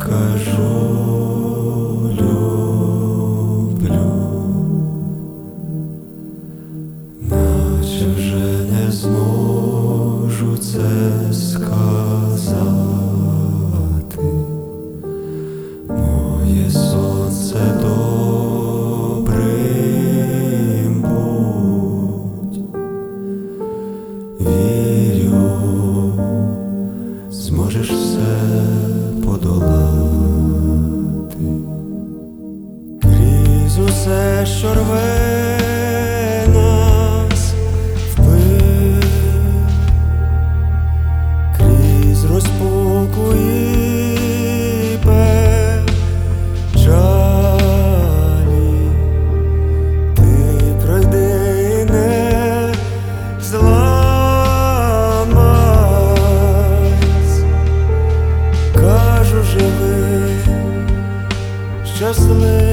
кажу, люблю, наче вже не зможу це сказати. Моє сонце добрим будь, вірю, зможеш все подолати. Крізь усе, що рве нас впил, крізь розпуку і печалі, ти пройди і не зламайсь. Кажу, живи, щасливий.